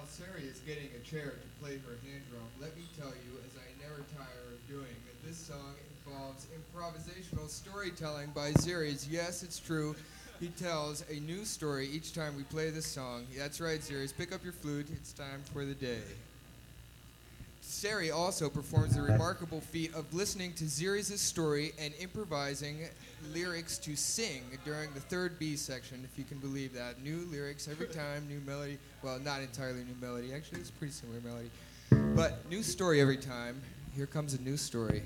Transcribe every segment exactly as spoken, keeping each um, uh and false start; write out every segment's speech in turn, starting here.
While Sari is getting a chair to play her hand drum, let me tell you, as I never tire of doing, that this song involves improvisational storytelling by Ziri's. Yes, it's true. He tells a new story each time we play this song. That's right, Ziri's. Pick up your flute. It's time for the day. Sari also performs the remarkable feat of listening to Ziri's story and improvising lyrics to sing during the third B section, if you can believe that. New lyrics every time, new melody. Well, not entirely new melody. Actually, it's a pretty similar melody. But new story every time. Here comes a new story.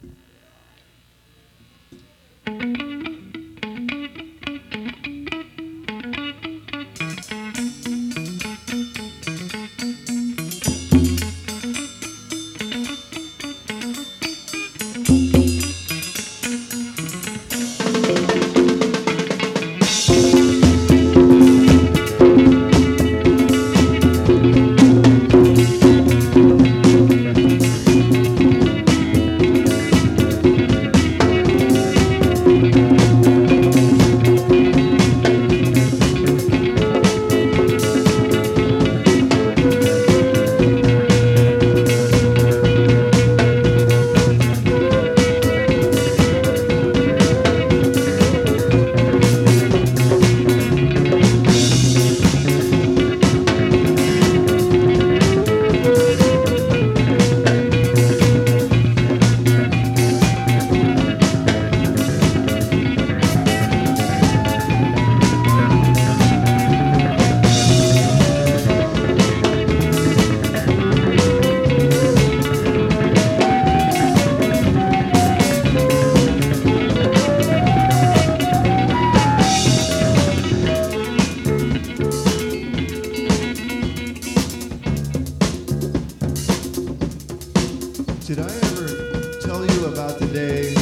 Did I ever tell you about the day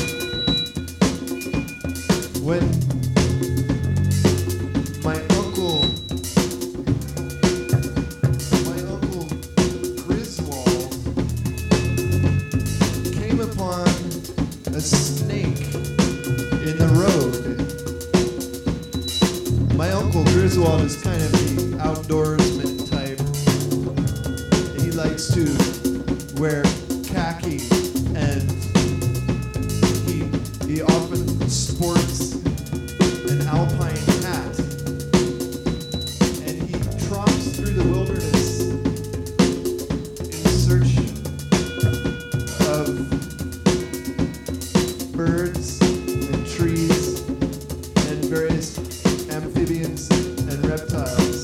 when my uncle, my uncle Griswold came upon a snake in the road? My uncle Griswold is kind of the outdoorsman type. He likes to wear khaki, and he he often sports an alpine hat, and he tromps through the wilderness in search of birds and trees and various amphibians and reptiles.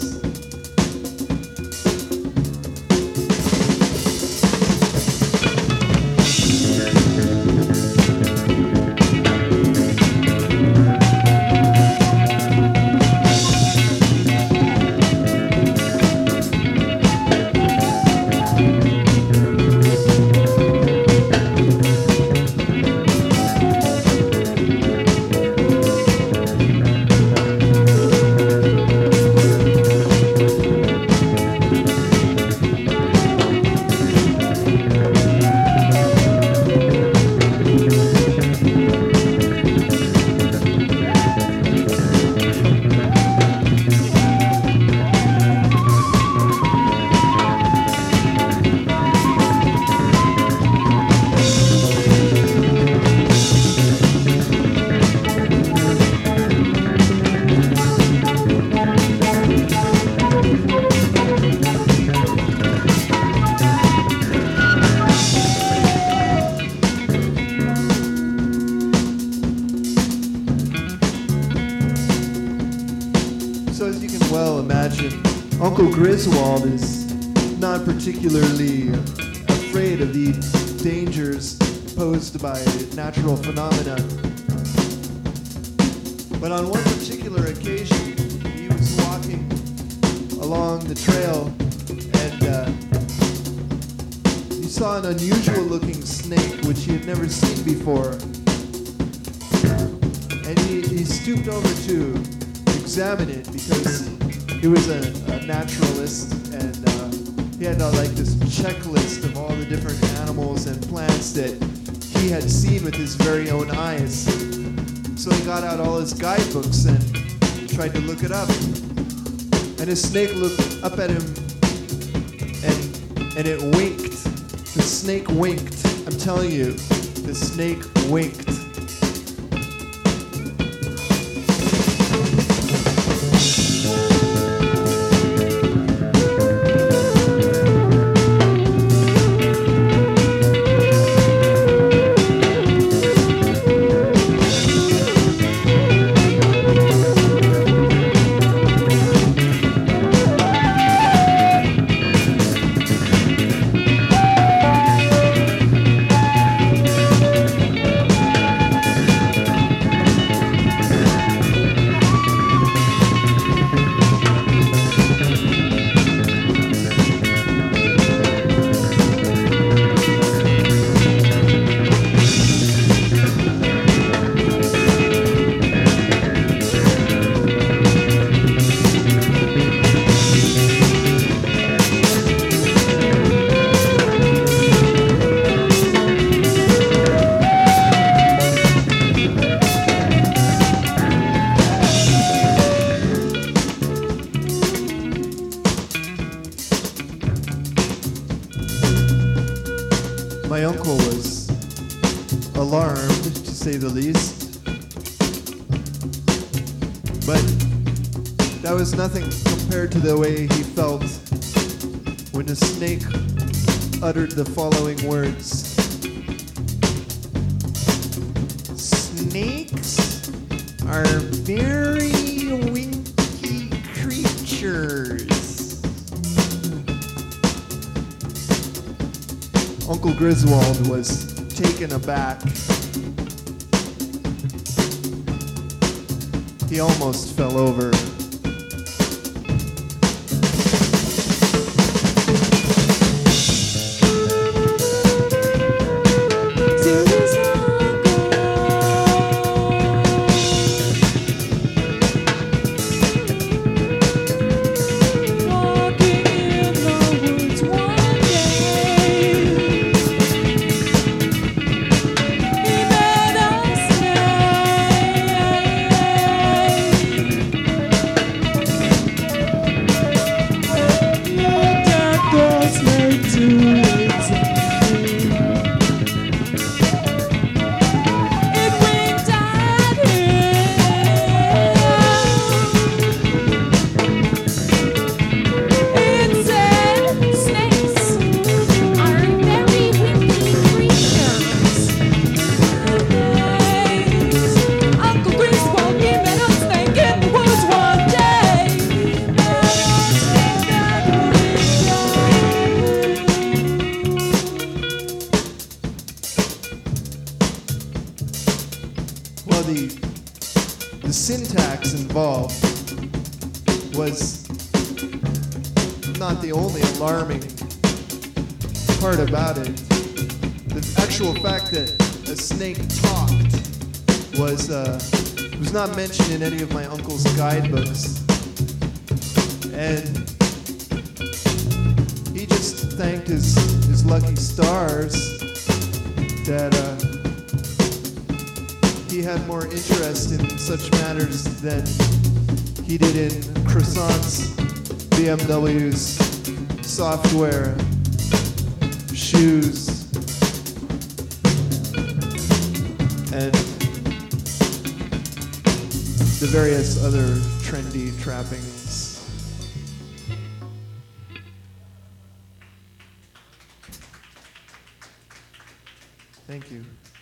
So as you can well imagine, Uncle Griswold is not particularly afraid of the dangers posed by natural phenomena. But on one particular occasion, he was walking along the trail, and uh, he saw an unusual looking snake which he had never seen before. And he, he stooped over to examine it because he was a, a naturalist, and uh, he had uh, like this checklist of all the different animals and plants that he had seen with his very own eyes. So he got out all his guidebooks and tried to look it up. And his snake looked up at him and it winked. The snake winked. I'm telling you, the snake winked. My uncle was alarmed, to say the least. But that was nothing compared to the way he felt when the snake uttered the following words. Snakes are very winky creatures. Uncle Griswold was taken aback. He almost fell over. Well, the, the syntax involved was not the only alarming part about it. The actual fact that a snake talked was, uh, was not mentioned in any of my uncle's guidebooks. And he just thanked his, his lucky stars that uh, he had more interest in such matters than he did in croissants, B M Ws, software, shoes, and the various other trendy trappings. Thank you.